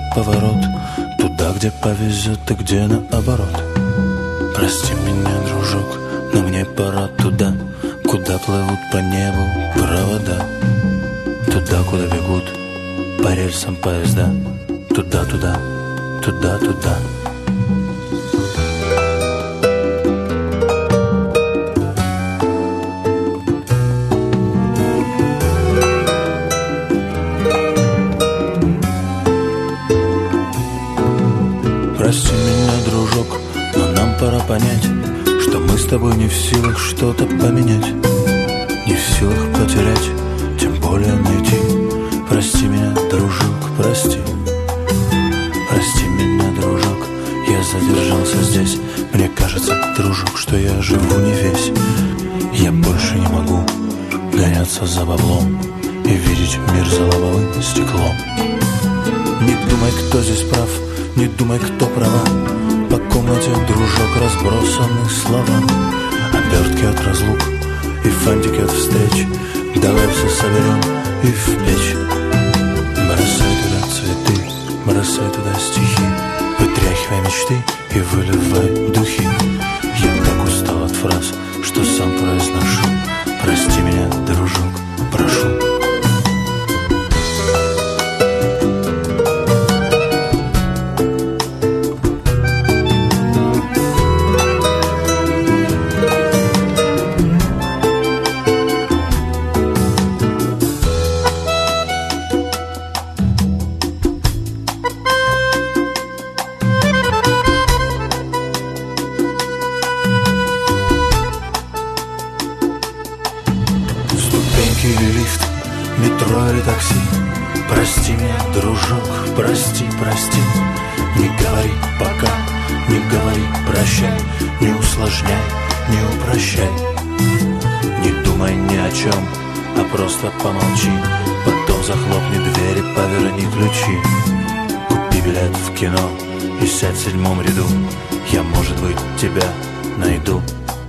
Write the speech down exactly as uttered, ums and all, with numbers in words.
поворот, туда, где повезет и где наоборот. Прости меня, дружок, но мне пора туда, куда плывут по небу провода. Туда, куда бегут по рельсам поезда. Туда, туда, туда, туда. Прости меня, дружок, но нам пора понять, что мы с тобой не в силах что-то поменять, не в силах потерять, тем более найти. Прости меня, дружок, прости. Прости меня, дружок, я задержался здесь. Мне кажется, дружок, что я живу не весь. Я больше не могу гоняться за баблом и видеть мир за лобовым стеклом. Не думай, кто здесь прав, не думай, кто права. По комнате, дружок, разбросаны слова, обертки от разлук и фантики от встреч. Давай все соберем и в печь. Бросай туда цветы, бросай туда стихи, вытряхивай мечты и выливай духи. Я так устал от фраз, что сам произношу. Прости меня, дружок, прошу. Или лифт, метро или такси. Прости меня, дружок, прости, прости. Не говори пока, не говори прощай, не усложняй, не упрощай. Не думай ни о чем, а просто помолчи. Потом захлопни двери, поверни ключи. Купи билет в кино и сядь в седьмом ряду. Я, может быть, тебя найду.